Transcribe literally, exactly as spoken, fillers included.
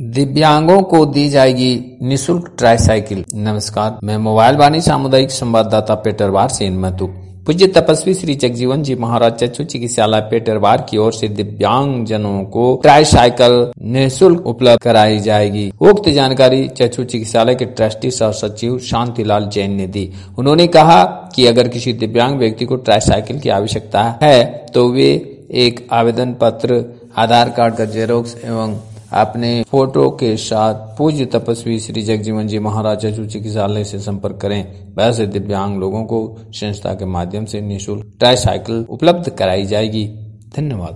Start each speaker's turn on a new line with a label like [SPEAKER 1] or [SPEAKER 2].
[SPEAKER 1] दिव्यांगों को दी जाएगी निःशुल्क ट्राईसाइकिल। नमस्कार, मैं मोबाइल वाणी सामुदायिक संवाददाता पेटरवार से इनमतु। पूज्य तपस्वी श्री जगजीवन जी महाराज चक्षु चिकित्सालय पेटरवार की ओर से दिव्यांग जनों को ट्राईसाइकिल निःशुल्क उपलब्ध कराई जाएगी। उक्त जानकारी चक्षु चिकित्सालय के ट्रस्टी सह सचिव शांतिलाल जैन ने दी। उन्होंने कहा कि अगर किसी दिव्यांग व्यक्ति को ट्राईसाइकिल की आवश्यकता है तो वे एक आवेदन पत्र, आधार कार्ड का जेरोक्स एवं अपने फोटो के साथ पूज्य तपस्वी श्री जगजीवन जी महाराज चक्षु चिकित्सालय से संपर्क करें। वैसे दिव्यांग लोगों को संस्था के माध्यम से निःशुल्क ट्राईसाइकिल उपलब्ध कराई जाएगी। धन्यवाद।